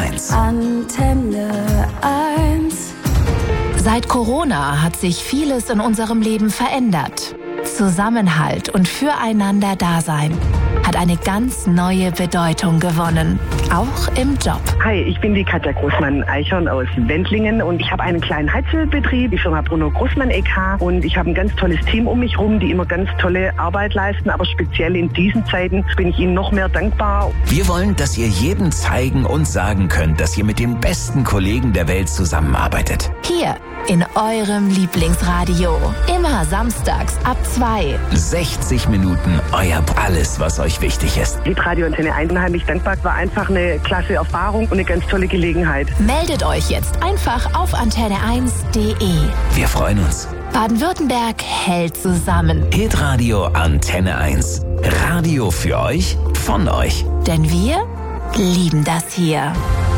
1. Antenne 1. Seit Corona hat sich vieles in unserem Leben verändert. Zusammenhalt und Füreinander-Dasein hat eine ganz neue Bedeutung gewonnen, auch im Job. Hi, ich bin die Katja Großmann-Eichhorn aus Wendlingen und ich habe einen kleinen Heizölbetrieb, die Firma Bruno Großmann e.K. und ich habe ein ganz tolles Team um mich rum, die immer ganz tolle Arbeit leisten, aber speziell in diesen Zeiten bin ich ihnen noch mehr dankbar. Wir wollen, dass ihr jedem zeigen und sagen könnt, dass ihr mit dem besten Kollegen der Welt zusammenarbeitet. Hier in eurem Lieblingsradio. Immer samstags ab 2. 60 Minuten euer alles, was euch wichtig ist. Hitradio Antenne 1 unheimlich dankbar, war einfach eine klasse Erfahrung und eine ganz tolle Gelegenheit. Meldet euch jetzt einfach auf antenne1.de. Wir freuen uns. Baden-Württemberg hält zusammen. Hitradio Antenne 1. Radio für euch, von euch. Denn wir lieben das hier.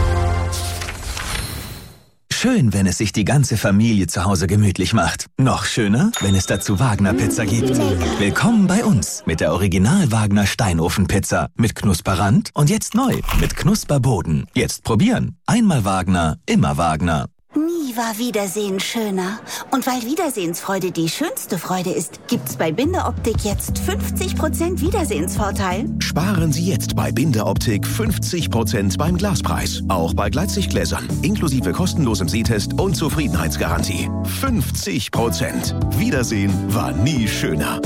Schön, wenn es sich die ganze Familie zu Hause gemütlich macht. Noch schöner, wenn es dazu Wagner-Pizza gibt. Willkommen bei uns mit der Original-Wagner-Steinofenpizza. Mit Knusperrand und jetzt neu mit Knusperboden. Jetzt probieren. Einmal Wagner, immer Wagner. Nie war Wiedersehen schöner. Und weil Wiedersehensfreude die schönste Freude ist, gibt's bei Bindeoptik jetzt 50% Wiedersehensvorteil. Sparen Sie jetzt bei Bindeoptik 50% beim Glaspreis. Auch bei Gleitsichtgläsern. Inklusive kostenlosem Sehtest und Zufriedenheitsgarantie. 50%. Wiedersehen war nie schöner.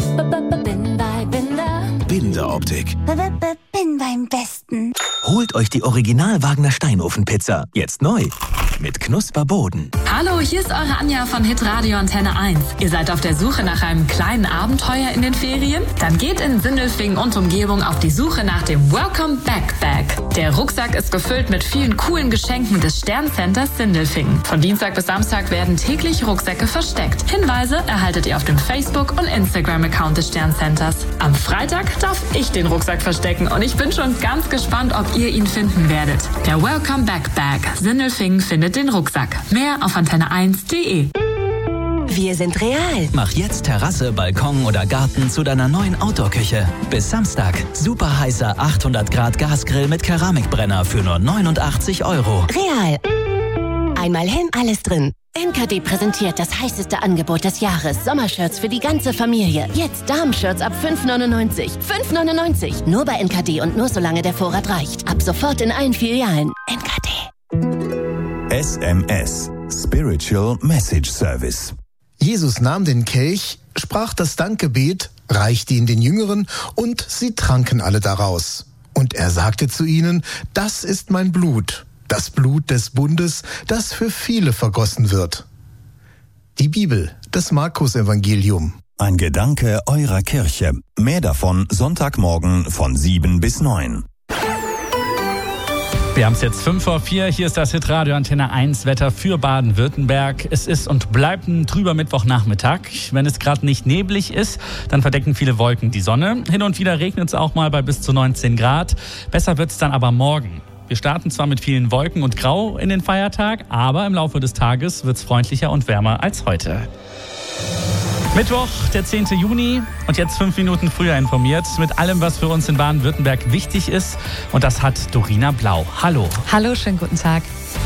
Bindeoptik. Bin beim Besten. Holt euch die Original-Wagner-Steinofenpizza. Jetzt neu mit Knusperboden. Hallo, hier ist eure Anja von Hitradio Antenne 1. Ihr seid auf der Suche nach einem kleinen Abenteuer in den Ferien? Dann geht in Sindelfingen und Umgebung auf die Suche nach dem Welcome Backpack. Der Rucksack ist gefüllt mit vielen coolen Geschenken des Sterncenters Sindelfingen. Von Dienstag bis Samstag werden täglich Rucksäcke versteckt. Hinweise erhaltet ihr auf dem Facebook- und Instagram-Account des Sterncenters. Am Freitag darf ich den Rucksack verstecken und ich bin schon ganz gespannt, ob ihr ihn finden werdet. Der Welcome Backpack. Sindelfingen findet den Rucksack. Mehr auf antenne1.de. Wir sind real. Mach jetzt Terrasse, Balkon oder Garten zu deiner neuen Outdoor-Küche. Bis Samstag. Super heißer 800 Grad Gasgrill mit Keramikbrenner für nur 89 €. Real. Einmal hin, alles drin. NKD präsentiert das heißeste Angebot des Jahres. Sommershirts für die ganze Familie. Jetzt Damenshirts ab 5,99. 5,99. Nur bei NKD und nur solange der Vorrat reicht. Ab sofort in allen Filialen. NKD. SMS. Spiritual Message Service. Jesus nahm den Kelch, sprach das Dankgebet, reichte ihn den Jüngeren und sie tranken alle daraus. Und er sagte zu ihnen, das ist mein Blut, das Blut des Bundes, das für viele vergossen wird. Die Bibel, das Markus-Evangelium. Ein Gedanke eurer Kirche. Mehr davon Sonntagmorgen von 7 bis 9. Wir haben es jetzt 5:04. Hier ist das Hitradio Antenne 1 Wetter für Baden-Württemberg. Es ist und bleibt ein trüber Mittwochnachmittag. Wenn es gerade nicht neblig ist, dann verdecken viele Wolken die Sonne. Hin und wieder regnet es auch mal bei bis zu 19 Grad. Besser wird es dann aber morgen. Wir starten zwar mit vielen Wolken und Grau in den Feiertag, aber im Laufe des Tages wird es freundlicher und wärmer als heute. Mittwoch, der 10. Juni und jetzt 5 Minuten früher informiert mit allem, was für uns in Baden-Württemberg wichtig ist. Und das hat Dorina Blau. Hallo. Hallo, schönen guten Tag.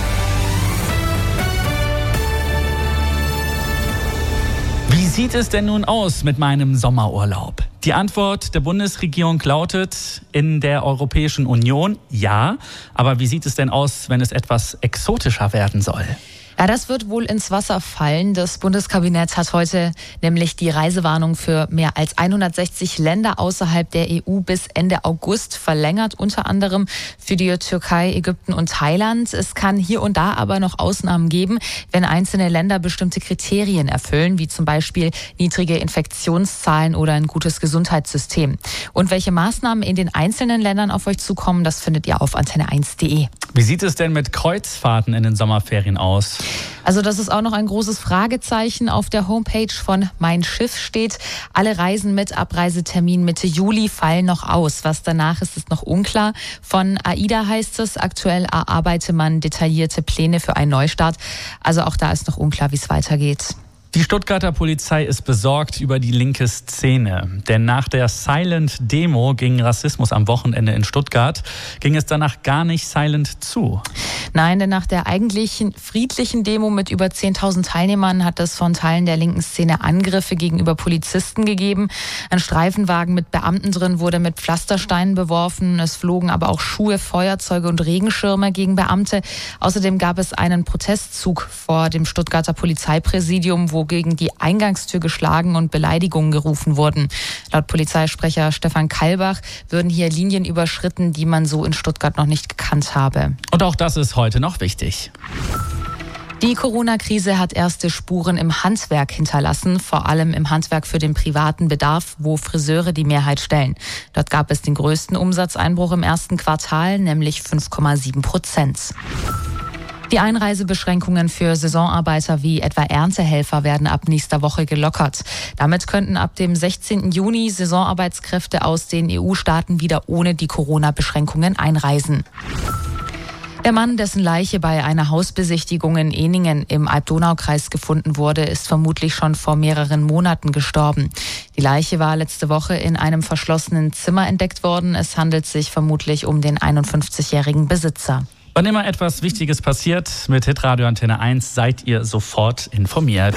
Wie sieht es denn nun aus mit meinem Sommerurlaub? Die Antwort der Bundesregierung lautet, in der Europäischen Union ja. Aber wie sieht es denn aus, wenn es etwas exotischer werden soll? Ja, das wird wohl ins Wasser fallen. Das Bundeskabinett hat heute nämlich die Reisewarnung für mehr als 160 Länder außerhalb der EU bis Ende August verlängert, unter anderem für die Türkei, Ägypten und Thailand. Es kann hier und da aber noch Ausnahmen geben, wenn einzelne Länder bestimmte Kriterien erfüllen, wie zum Beispiel niedrige Infektionszahlen oder ein gutes Gesundheitssystem. Und welche Maßnahmen in den einzelnen Ländern auf euch zukommen, das findet ihr auf antenne1.de. Wie sieht es denn mit Kreuzfahrten in den Sommerferien aus? Also das ist auch noch ein großes Fragezeichen. Auf der Homepage von Mein Schiff steht, alle Reisen mit Abreisetermin Mitte Juli fallen noch aus. Was danach ist, ist noch unklar. Von AIDA heißt es, aktuell erarbeite man detaillierte Pläne für einen Neustart. Also auch da ist noch unklar, wie es weitergeht. Die Stuttgarter Polizei ist besorgt über die linke Szene. Denn nach der Silent-Demo gegen Rassismus am Wochenende in Stuttgart ging es danach gar nicht silent zu. Nein, denn nach der eigentlichen friedlichen Demo mit über 10.000 Teilnehmern hat es von Teilen der linken Szene Angriffe gegenüber Polizisten gegeben. Ein Streifenwagen mit Beamten drin wurde mit Pflastersteinen beworfen. Es flogen aber auch Schuhe, Feuerzeuge und Regenschirme gegen Beamte. Außerdem gab es einen Protestzug vor dem Stuttgarter Polizeipräsidium, wo gegen die Eingangstür geschlagen und Beleidigungen gerufen wurden. Laut Polizeisprecher Stefan Kalbach würden hier Linien überschritten, die man so in Stuttgart noch nicht gekannt habe. Und auch das ist heute noch wichtig. Die Corona-Krise hat erste Spuren im Handwerk hinterlassen, vor allem im Handwerk für den privaten Bedarf, wo Friseure die Mehrheit stellen. Dort gab es den größten Umsatzeinbruch im ersten Quartal, nämlich 5,7%. Die Einreisebeschränkungen für Saisonarbeiter wie etwa Erntehelfer werden ab nächster Woche gelockert. Damit könnten ab dem 16. Juni Saisonarbeitskräfte aus den EU-Staaten wieder ohne die Corona-Beschränkungen einreisen. Der Mann, dessen Leiche bei einer Hausbesichtigung in Ehningen im Alb-Donau-Kreis gefunden wurde, ist vermutlich schon vor mehreren Monaten gestorben. Die Leiche war letzte Woche in einem verschlossenen Zimmer entdeckt worden. Es handelt sich vermutlich um den 51-jährigen Besitzer. Wann immer etwas Wichtiges passiert, mit Hitradio Antenne 1 seid ihr sofort informiert.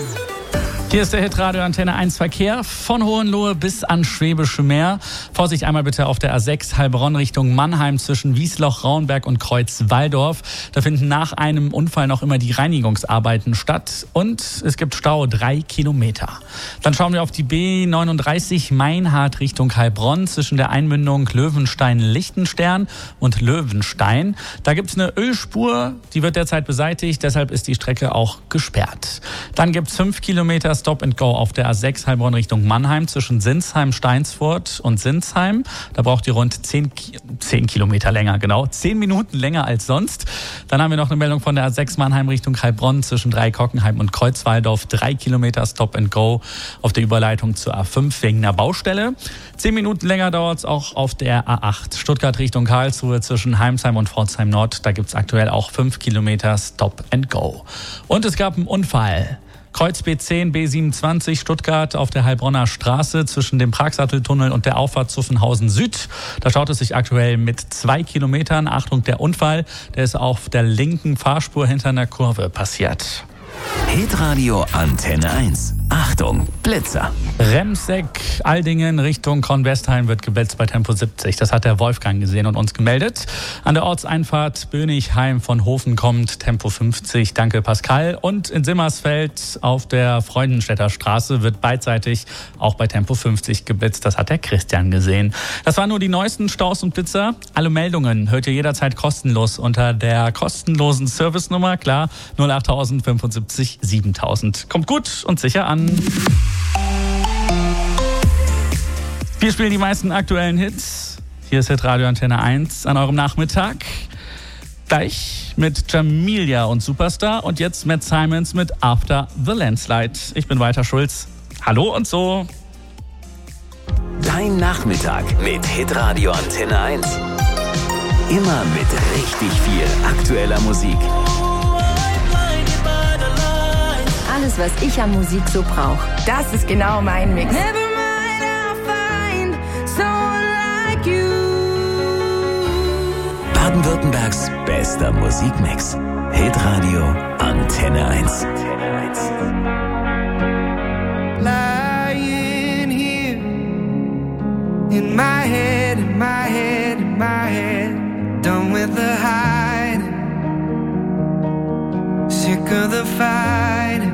Hier ist der Hitradio Antenne 1 Verkehr von Hohenlohe bis ans Schwäbische Meer. Vorsicht einmal bitte auf der A6 Heilbronn Richtung Mannheim zwischen Wiesloch, Rauenberg und Kreuzwaldorf. Da finden nach einem Unfall noch immer die Reinigungsarbeiten statt und es gibt Stau 3 Kilometer. Dann schauen wir auf die B39 Meinhard Richtung Heilbronn zwischen der Einmündung Löwenstein-Lichtenstern und Löwenstein. Da gibt es eine Ölspur, die wird derzeit beseitigt, deshalb ist die Strecke auch gesperrt. Dann gibt es 5 Kilometer Stop and Go auf der A6 Heilbronn Richtung Mannheim zwischen Sinsheim, Steinsfurt und Sinsheim. Da braucht ihr rund 10 Kilometer länger, genau. 10 Minuten länger als sonst. Dann haben wir noch eine Meldung von der A6 Mannheim Richtung Heilbronn zwischen Dreikockenheim und Kreuzwaldorf. 3 Kilometer Stop and Go auf der Überleitung zur A5 wegen einer Baustelle. 10 Minuten länger dauert es auch auf der A8 Stuttgart Richtung Karlsruhe zwischen Heimsheim und Pforzheim Nord. Da gibt es aktuell auch 5 Kilometer Stop and Go. Und es gab einen Unfall. Kreuz B10, B27 Stuttgart auf der Heilbronner Straße zwischen dem Pragsatteltunnel und der Auffahrt Zuffenhausen Süd. Da staut es sich aktuell mit 2 Kilometern. Achtung, der Unfall, der ist auf der linken Fahrspur hinter einer Kurve passiert. Hitradio Antenne 1. Achtung, Blitzer. Remseck, Aldingen Richtung Kornwestheim wird geblitzt bei Tempo 70. Das hat der Wolfgang gesehen und uns gemeldet. An der Ortseinfahrt Bönigheim von Hofen kommt Tempo 50. Danke, Pascal. Und in Simmersfeld auf der Freudenstädter Straße wird beidseitig auch bei Tempo 50 geblitzt. Das hat der Christian gesehen. Das waren nur die neuesten Staus und Blitzer. Alle Meldungen hört ihr jederzeit kostenlos unter der kostenlosen Servicenummer. Klar, 08000 75 7000. Kommt gut und sicher an. Wir spielen die meisten aktuellen Hits. Hier ist Hitradio Antenne 1 an eurem Nachmittag. Gleich mit Jamilia und Superstar und jetzt Matt Simons mit After the Landslide. Ich bin Walter Schulz. Hallo und so. Dein Nachmittag mit Hitradio Antenne 1. Immer mit richtig viel aktueller Musik. Alles, was ich an Musik so brauche. Das ist genau mein Mix. Baden-Württembergs bester Musikmix. Hitradio Antenne 1. Lying here in my head, in my head, in my head. Done with the hiding. Sick of the fighting.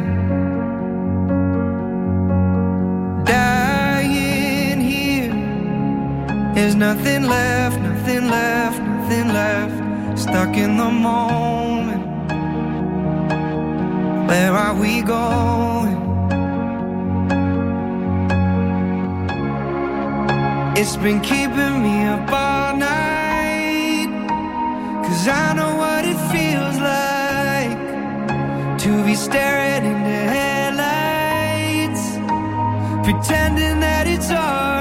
Dying here. There's nothing left, nothing left, nothing left. Stuck in the moment. Where are we going? It's been keeping me up all night. 'Cause I know what it feels like to be staring into headlights, pretending that it's all